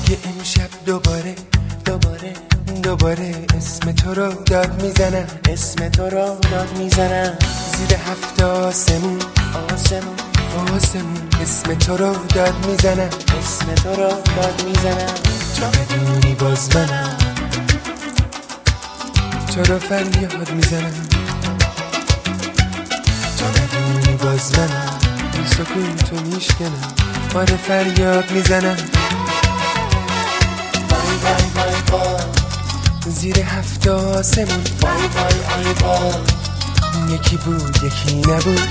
توی امشب دوباره اسم تو رو داد میزنم زیر 7 آسمون اسم تو رو داد میزنم تو بدونی باز منم تو رو فریاد میزنم تو بدونی باز منم این سکون تو میشکنم آره فریاد میزنم زیر 7 آسمون یکی بود یکی نبود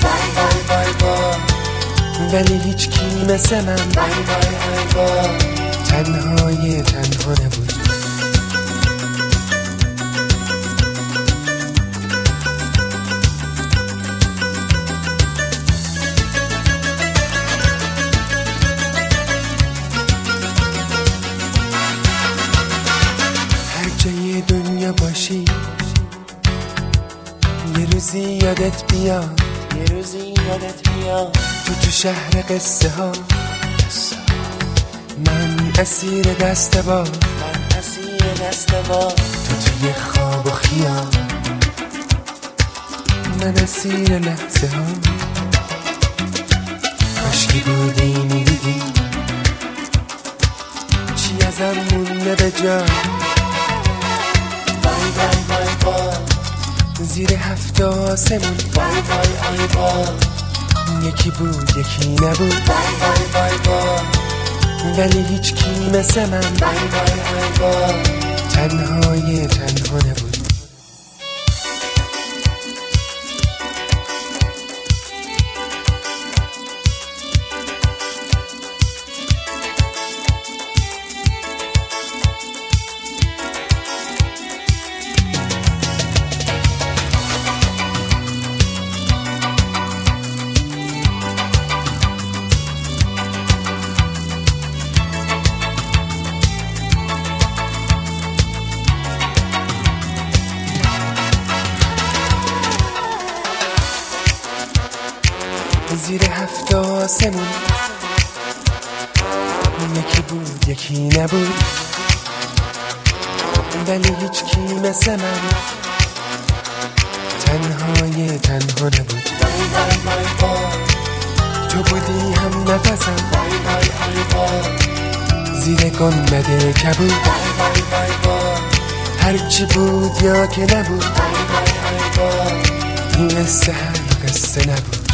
ولی هیچ کی مثل من تنها نبود هر جای دنیا باشی یه روزی یادت بیاد تو شهر قصه ها من اسیر دست با تو توی خواب و خیال من اسیر لحظه ها کاشکی بودی میدیدی چی ازم مونده به جا زیر 7 آسمون یکی بود یکی نبود ولی هیچ کی مثل من تنها نبود زیر 7 آسمون یکی بود یکی نبود ولی هیچ کی مثل من تنها نبود تو بودی هم نفسم زیر گنبد کبود هرچی بود یا که نبود این قصه هر قصه نبود